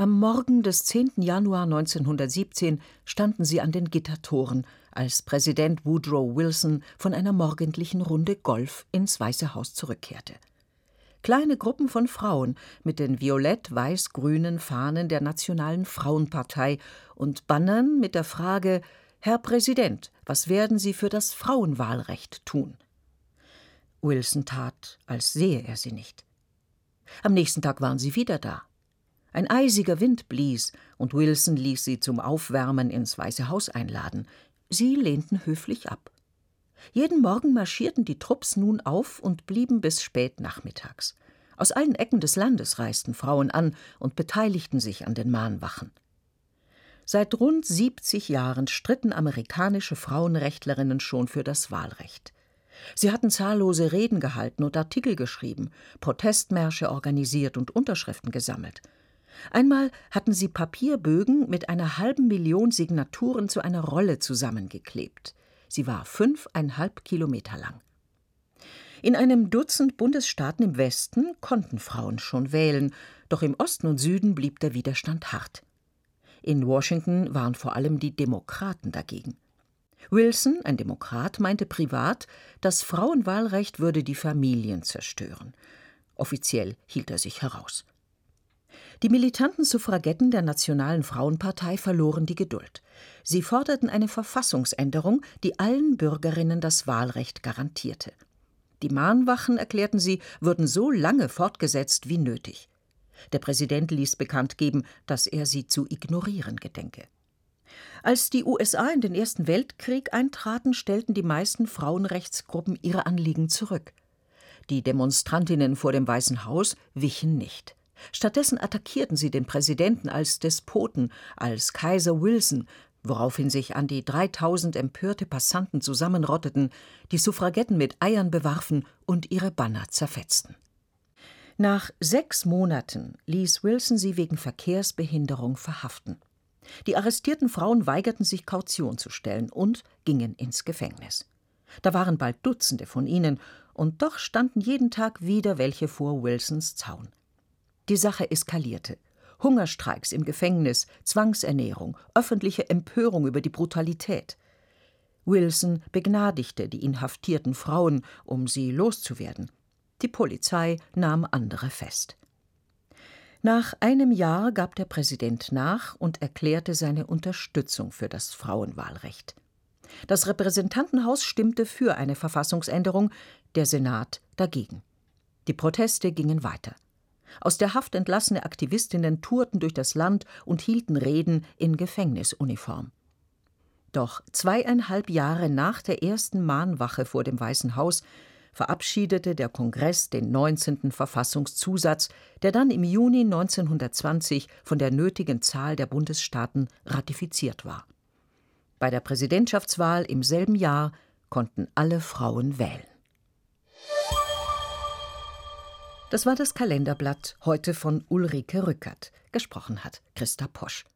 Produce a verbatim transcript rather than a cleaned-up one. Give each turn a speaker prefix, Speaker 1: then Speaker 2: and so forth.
Speaker 1: Am Morgen des zehnten Januar neunzehnhundertsiebzehn standen sie an den Gittertoren, als Präsident Woodrow Wilson von einer morgendlichen Runde Golf ins Weiße Haus zurückkehrte. Kleine Gruppen von Frauen mit den violett-weiß-grünen Fahnen der Nationalen Frauenpartei und Bannern mit der Frage: »Herr Präsident, was werden Sie für das Frauenwahlrecht tun?« Wilson tat, als sehe er sie nicht. Am nächsten Tag waren sie wieder da. Ein eisiger Wind blies, und Wilson ließ sie zum Aufwärmen ins Weiße Haus einladen. Sie lehnten höflich ab. Jeden Morgen marschierten die Trupps nun auf und blieben bis spät nachmittags. Aus allen Ecken des Landes reisten Frauen an und beteiligten sich an den Mahnwachen. Seit rund siebzig Jahren stritten amerikanische Frauenrechtlerinnen schon für das Wahlrecht. Sie hatten zahllose Reden gehalten und Artikel geschrieben, Protestmärsche organisiert und Unterschriften gesammelt. Einmal hatten sie Papierbögen mit einer halben Million Signaturen zu einer Rolle zusammengeklebt. Sie war fünfeinhalb Kilometer lang. In einem Dutzend Bundesstaaten im Westen konnten Frauen schon wählen, doch im Osten und Süden blieb der Widerstand hart. In Washington waren vor allem die Demokraten dagegen. Wilson, ein Demokrat, meinte privat, das Frauenwahlrecht würde die Familien zerstören. Offiziell hielt er sich heraus. Die militanten Suffragetten der Nationalen Frauenpartei verloren die Geduld. Sie forderten eine Verfassungsänderung, die allen Bürgerinnen das Wahlrecht garantierte. Die Mahnwachen, erklärten sie, würden so lange fortgesetzt wie nötig. Der Präsident ließ bekannt geben, dass er sie zu ignorieren gedenke. Als die U S A in den Ersten Weltkrieg eintraten, stellten die meisten Frauenrechtsgruppen ihre Anliegen zurück. Die Demonstrantinnen vor dem Weißen Haus wichen nicht. Stattdessen attackierten sie den Präsidenten als Despoten, als Kaiser Wilson, woraufhin sich an die dreitausend empörte Passanten zusammenrotteten, die Suffragetten mit Eiern bewarfen und ihre Banner zerfetzten. Nach sechs Monaten ließ Wilson sie wegen Verkehrsbehinderung verhaften. Die arrestierten Frauen weigerten sich, Kaution zu stellen und gingen ins Gefängnis. Da waren bald Dutzende von ihnen, und doch standen jeden Tag wieder welche vor Wilsons Zaun. Die Sache eskalierte. Hungerstreiks im Gefängnis, Zwangsernährung, öffentliche Empörung über die Brutalität. Wilson begnadigte die inhaftierten Frauen, um sie loszuwerden. Die Polizei nahm andere fest. Nach einem Jahr gab der Präsident nach und erklärte seine Unterstützung für das Frauenwahlrecht. Das Repräsentantenhaus stimmte für eine Verfassungsänderung, der Senat dagegen. Die Proteste gingen weiter. Aus der Haft entlassene Aktivistinnen tourten durch das Land und hielten Reden in Gefängnisuniform. Doch zweieinhalb Jahre nach der ersten Mahnwache vor dem Weißen Haus verabschiedete der Kongress den neunzehnten Verfassungszusatz, der dann im Juni neunzehnhundertzwanzig von der nötigen Zahl der Bundesstaaten ratifiziert war. Bei der Präsidentschaftswahl im selben Jahr konnten alle Frauen wählen. Das war das Kalenderblatt, heute von Ulrike Rückert. Gesprochen hat Christa Posch.